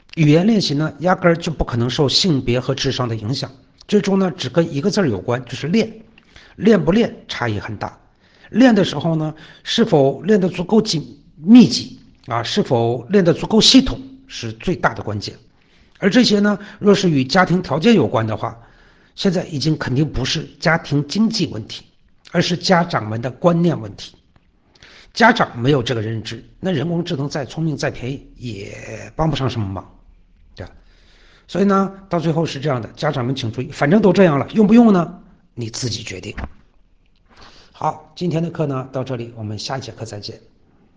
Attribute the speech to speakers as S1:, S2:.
S1: 语言练习呢，压根儿就不可能受性别和智商的影响，最终呢，只跟一个字有关，就是练。练不练差异很大。练的时候呢，是否练得足够密集啊，是否练得足够系统，是最大的关键。而这些呢，若是与家庭条件有关的话，现在已经肯定不是家庭经济问题，而是家长们的观念问题。家长没有这个认知，那人工智能再聪明再便宜也帮不上什么忙，对吧？所以呢，到最后是这样的，家长们请注意，反正都这样了，用不用呢？你自己决定。好，今天的课呢到这里，我们下一节课再见。